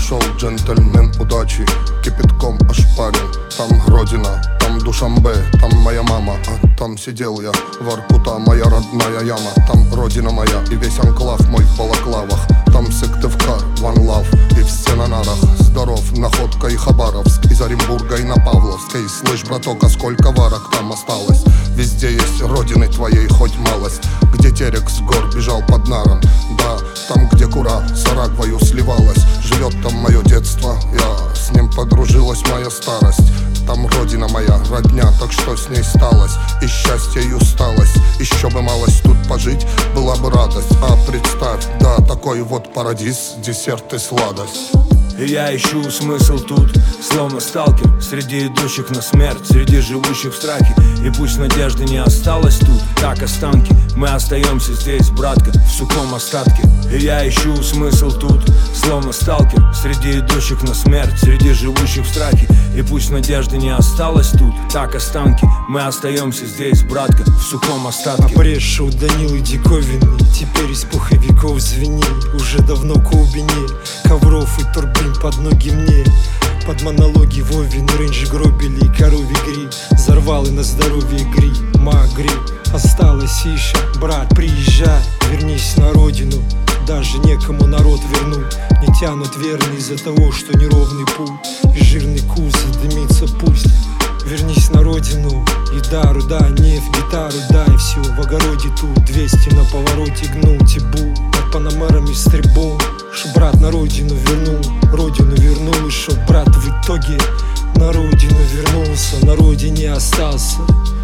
Шел джентльмен удачи, кипятком ошпарен. Там родина, там Душанбе, там моя мама. А там сидел я, Воркута, моя родная яма. Там родина моя и весь анклав мой в балаклавах. Там Сыктывкар, One Love и все на нарах. Здоров, Находка и Хабаровск, из Оренбурга и на Павловской. Слышь, браток, а сколько варок там осталось? Везде есть родины твоей хоть малость. Где терек с гор бежал под наром. Да, там, где кура с Арагвою сливалась. Живет там мое детство, я с ним подружилась моя старость. Там родина моя, родня, так что с ней сталось? И счастье, и усталость. Еще бы малость тут пожить, была бы радость. А представь, да, такой вот парадиз, десерт и сладость. И я ищу смысл тут, словно сталкер, среди идущих на смерть, среди живущих в страхе. И пусть надежды не осталось тут, так останки. Мы остаемся здесь, братка, в сухом остатке. И я ищу смысл тут, словно сталкер, среди идущих на смерть, среди живущих в страхе. И пусть надежды не осталось тут, так останки. Мы остаемся здесь, братка, в сухом остатке. А брешь у Данилы диковинный, теперь из пуховиков звени. Уже давно клубине ковров и турбин под ноги мне. Под монологи Вовин, рейндж гробили и коровий гриб. Взорвал и на здоровье гри, магри. Осталось еще, брат, приезжай, вернись на родину. Даже некому народ вернуть. Не тянут верно из-за того, что неровный путь. И жирный кузов дымится пусть. Вернись на родину, еда, руда, нефть, гитару дай. Все в огороде тут, 200 на повороте гнул тибу. Под панамерами с трибун, шо брат на родину вернул. Родину вернул, и шо брат в итоге на родину вернулся. На родине остался,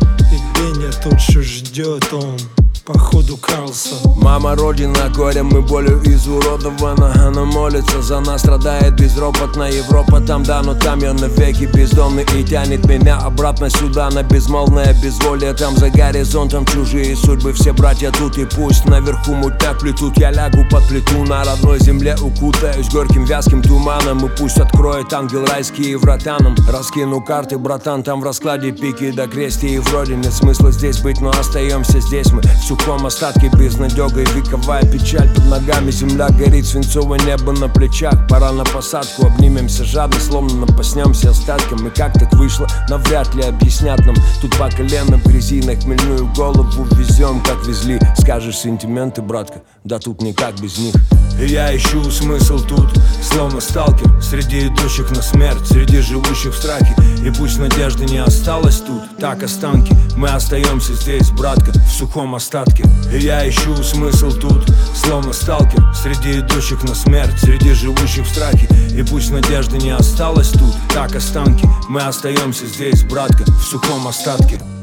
и Беня тот, что ждет он, походу Карлсон. Мама родина горем и болью изуродована. Она молится за нас, страдает безропотно. Европа там, да, но там я навеки бездомный. И тянет меня обратно сюда на безмолвное безволие. Там за горизонтом чужие судьбы, все братья тут. И пусть наверху мутят плетут, я лягу под плиту. На родной земле укутаюсь горьким вязким туманом. И пусть откроет ангел райские врата нам. Раскину карты, братан, там в раскладе пики до крести. И вроде нет смысла здесь быть, но остаемся здесь мы в сухом остатке, безнадега и вековая печаль. Под ногами земля горит, свинцовое небо на плечах. Пора на посадку, обнимемся жадно, словно напаснемся остатком. И как так вышло, навряд ли объяснят нам. Тут по колено в грязи, на хмельную голову везем, как везли. Скажешь сентименты, братка, да тут никак без них. И я ищу смысл тут, словно сталкер, среди идущих на смерть, среди живущих в страхе. И пусть надежды не осталось тут, так останки. Мы остаемся здесь, братка, в сухом остатке. И я ищу смысл тут, словно сталкер, среди идущих на смерть, среди живущих в страхе. И пусть надежды не осталось тут, так останки. Мы остаемся здесь, братка, в сухом остатке.